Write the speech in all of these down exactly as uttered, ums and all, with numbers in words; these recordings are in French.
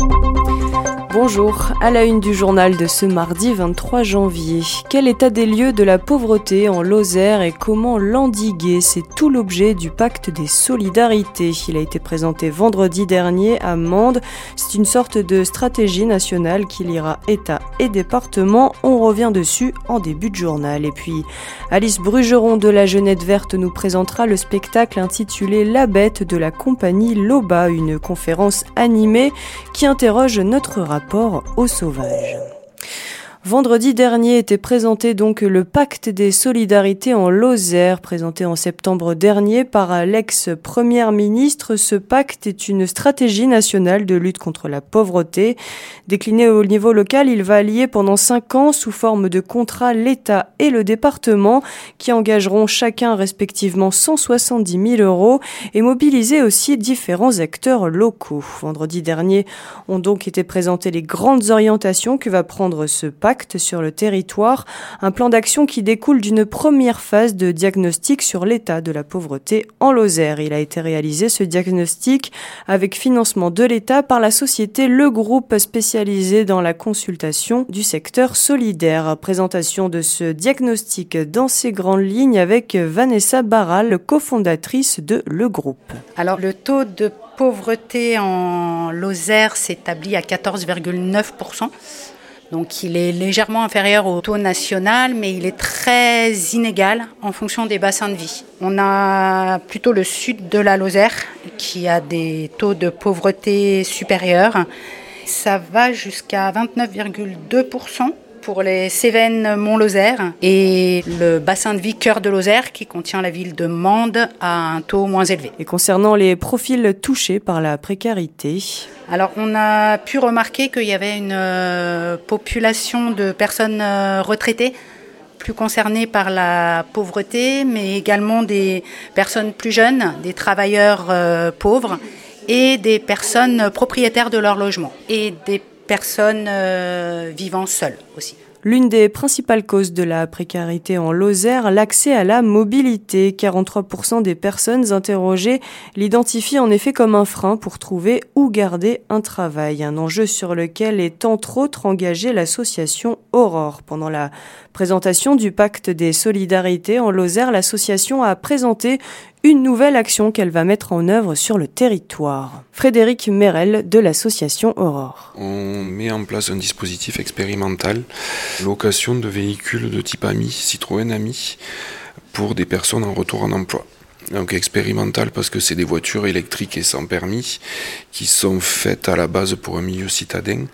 Bonjour, à la une du journal de ce mardi vingt-trois janvier. Quel état des lieux de la pauvreté en Lozère et comment l'endiguer ? C'est tout l'objet du pacte des solidarités. Il a été présenté vendredi dernier à Mende. C'est une sorte de stratégie nationale qui liera État et département. On revient dessus en début de journal. Et puis, Alice Brugeron de la Jeunette Verte nous présentera le spectacle intitulé La Bête de la compagnie Loba, une conférence animée qui interroge notre rapport aux sauvages. Vendredi dernier était présenté donc le pacte des solidarités en Lozère, présenté en septembre dernier par l'ex-première ministre. Ce pacte est une stratégie nationale de lutte contre la pauvreté. Décliné au niveau local, il va allier pendant cinq ans sous forme de contrat l'État et le département qui engageront chacun respectivement cent soixante-dix mille euros et mobiliser aussi différents acteurs locaux. Vendredi dernier ont donc été présentées les grandes orientations que va prendre ce pacte sur le territoire, un plan d'action qui découle d'une première phase de diagnostic sur l'état de la pauvreté en Lozère. Il a été réalisé ce diagnostic avec financement de l'État par la société Le Groupe spécialisée dans la consultation du secteur solidaire. Présentation de ce diagnostic dans ses grandes lignes avec Vanessa Barral, cofondatrice de Le Groupe. Alors le taux de pauvreté en Lozère s'établit à quatorze virgule neuf pour cent. Donc il est légèrement inférieur au taux national, mais il est très inégal en fonction des bassins de vie. On a plutôt le sud de la Lozère qui a des taux de pauvreté supérieurs. Ça va jusqu'à vingt-neuf virgule deux pour cent pour les Cévennes Mont-Lozère et le bassin de vie Cœur de Lozère qui contient la ville de Mende a un taux moins élevé. Et concernant les profils touchés par la précarité, alors on a pu remarquer qu'il y avait une euh, population de personnes euh, retraitées plus concernées par la pauvreté, mais également des personnes plus jeunes, des travailleurs euh, pauvres et des personnes propriétaires de leur logement et des personnes euh, vivant seules aussi. L'une des principales causes de la précarité en Lozère, l'accès à la mobilité. quarante-trois pour cent des personnes interrogées l'identifient en effet comme un frein pour trouver ou garder un travail. Un enjeu sur lequel est entre autres engagée l'association Aurore. Pendant la présentation du pacte des solidarités en Lozère, l'association a présenté une nouvelle action qu'elle va mettre en œuvre sur le territoire. Frédéric Merel de l'association Aurore. On met en place un dispositif expérimental, location de véhicules de type Ami, Citroën Ami, pour des personnes en retour en emploi. Donc expérimental parce que c'est des voitures électriques et sans permis qui sont faites à la base pour un milieu citadin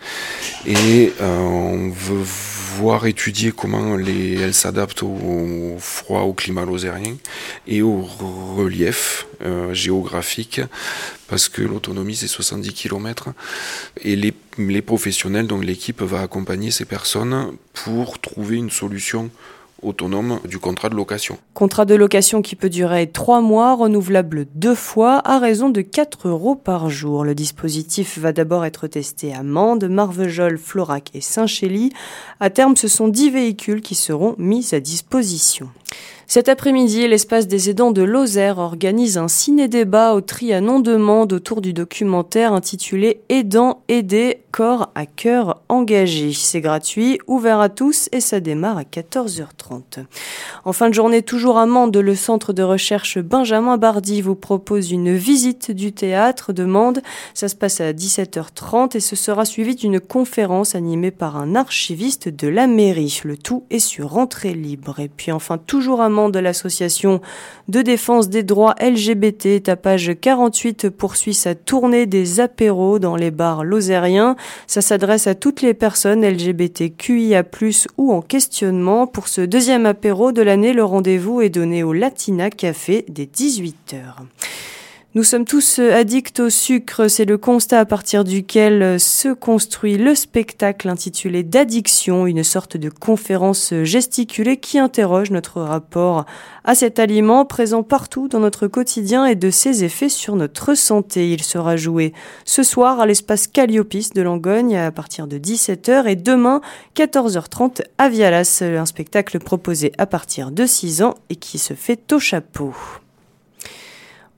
et euh, on veut voir étudier comment les, elles s'adaptent au, au froid, au climat lozérien et au relief euh, géographique parce que l'autonomie c'est soixante-dix kilomètres et les, les professionnels, donc l'équipe va accompagner ces personnes pour trouver une solution autonome du contrat de location. Contrat de location qui peut durer trois mois, renouvelable deux fois, à raison de quatre euros par jour. Le dispositif va d'abord être testé à Mende, Marvejols, Florac et Saint-Chély. À terme, ce sont dix véhicules qui seront mis à disposition. Cet après-midi, l'Espace des aidants de Lozère organise un ciné-débat au Trianon de Mende autour du documentaire intitulé « Aidants, aider, corps à cœur engagé ». C'est gratuit, ouvert à tous et ça démarre à quatorze heures trente. En fin de journée, toujours à Mende, le centre de recherche Benjamin Bardy vous propose une visite du théâtre de Mende. Ça se passe à dix-sept heures trente et ce sera suivi d'une conférence animée par un archiviste de la mairie. Le tout est sur entrée libre. Et puis enfin, toujours à Mende, de l'association de défense des droits L G B T, tapage quarante-huit poursuit sa tournée des apéros dans les bars lozériens. Ça s'adresse à toutes les personnes L G B T Q I A plus, ou en questionnement. Pour ce deuxième apéro de l'année, le rendez-vous est donné au Latina Café dès dix-huit heures. Nous sommes tous addicts au sucre, c'est le constat à partir duquel se construit le spectacle intitulé d'addiction, une sorte de conférence gesticulée qui interroge notre rapport à cet aliment présent partout dans notre quotidien et de ses effets sur notre santé. Il sera joué ce soir à l'espace Calliope de Langogne à partir de dix-sept heures et demain quatorze heures trente à Vialas, un spectacle proposé à partir de six ans et qui se fait au chapeau.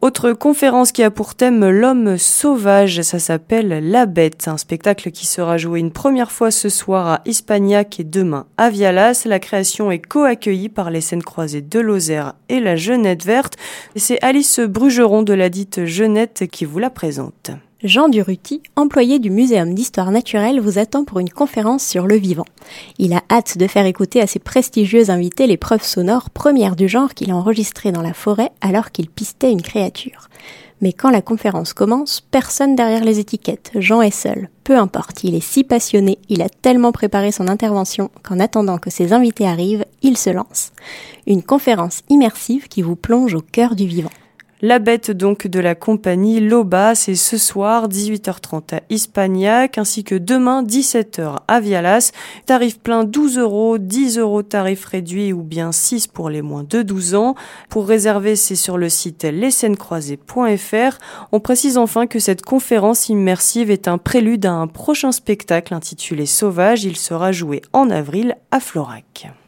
Autre conférence qui a pour thème l'homme sauvage, ça s'appelle La Bête, un spectacle qui sera joué une première fois ce soir à Ispagnac et demain à Vialas. La création est co-accueillie par les Scènes Croisées de Lozère et la Jeunette Verte. Et c'est Alice Brugeron de la dite Jeunette qui vous la présente. Jean Durutti, employé du Muséum d'Histoire Naturelle, vous attend pour une conférence sur le vivant. Il a hâte de faire écouter à ses prestigieux invités les preuves sonores premières du genre qu'il a enregistrées dans la forêt alors qu'il pistait une créature. Mais quand la conférence commence, personne derrière les étiquettes, Jean est seul. Peu importe, il est si passionné, il a tellement préparé son intervention qu'en attendant que ses invités arrivent, il se lance. Une conférence immersive qui vous plonge au cœur du vivant. La Bête donc de la compagnie Loba, c'est ce soir dix-huit heures trente à Ispagnac ainsi que demain dix-sept heures à Vialas. Tarif plein douze euros, dix euros tarif réduit ou bien six pour les moins de douze ans. Pour réserver, c'est sur le site les scènes croisées point f r. On précise enfin que cette conférence immersive est un prélude à un prochain spectacle intitulé Sauvage. Il sera joué en avril à Florac.